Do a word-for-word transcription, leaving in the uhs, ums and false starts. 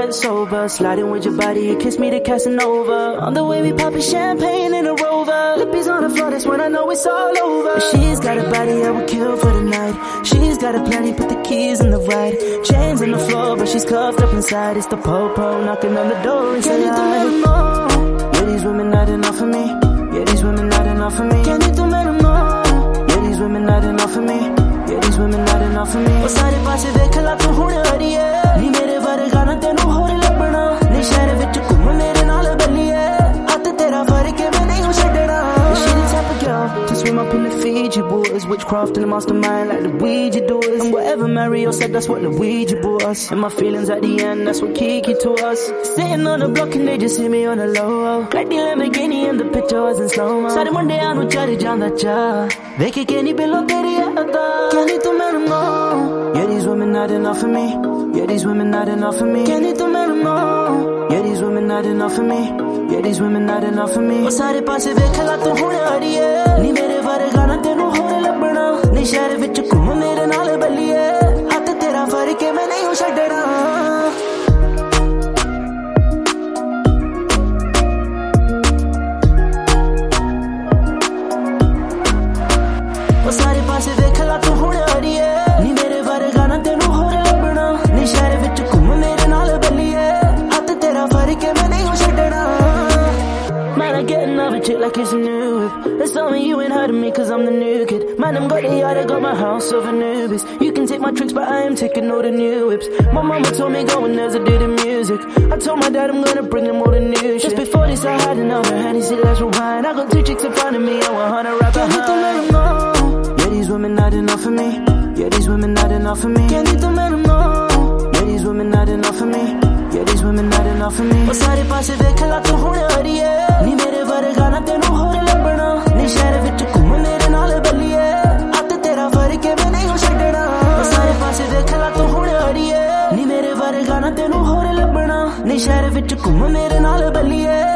get sober. Sliding with your body, you kiss me to Casanova. On the way we poppin' champagne in a Rover. Lippies on the floor, that's when I know it's all over. She's got a body I would kill for the night. She's got a plenty, put the keys in the ride. Chains on the floor, but she's cuffed up inside. It's the po-po knocking on the door and say hi. Yeah, these women not enough for me. Yeah, these women not enough for me. Can you do me more? Yeah, these women not enough for me. Yeah, these women not enough for me. O sare paase dekh la tu hun adiye. Ni mere varga na tenu hor labna. Ni shehar vich ghum mere naal balliye. At tera fark hai main nahi chhadna. She the type of girl to swim up in the Fiji waters. Witchcraft and the mastermind like the Ouija doers. And whatever Mario said, that's what the Ouija brought us. And my feelings at the end, that's what Kiki taught us. Sitting on the block and they just hit me on the low. Glad the Lamborghini and the picture was in slow-mo. Sare munde aanu chari janda cha. Dekhe ke nahi below teri ada. Can you do me more? Yeah, these women not enough for me. Yeah, these women not enough for me. Can you do me more? Yeah, these women not enough for me. Yeah, these women not enough for me. O sare paase dekh la tu hun adiye. Ni mere varga na tenu hor labna. Ni shehar vich ghum mere naal balliye. At tera fark hai main nahi chhadna. O sare paase dekh la tu hun adiye. Ni mere varga na tenu hor labna. Ni shehar vich ghum mere naal balliye. At tera fark hai main nahi chhadna. Man, I get another chick like it's a new whip. It's only you ain't heard of me cause I'm the new kid. Man, I'm got the yard, I got my house over Nubis. You can take my tricks but I am taking all the new whips. My mama told me go and as I did the music. I told my dad I'm gonna bring them all the new shit. Just before this I had another Hennessy, let's rewind. I got two chicks in front of me, I want her to rap behind. Can you do me more? Yeah, these women not enough for me. Yeah, these women not enough for me. Can you do me more? Yeah, these women not enough for me. Yeah, these women not enough for me. O sare paase dekh la tu hun adiye. Ni mere varga na tenu hor labna. Ni shehar vich ghum mere naal balliye. At tera fark hai main nahi chhadna. O sare paase dekh la tu hun adiye. Ni mere varga na tenu hor labna. Ni shehar vich ghum mere naal balliye.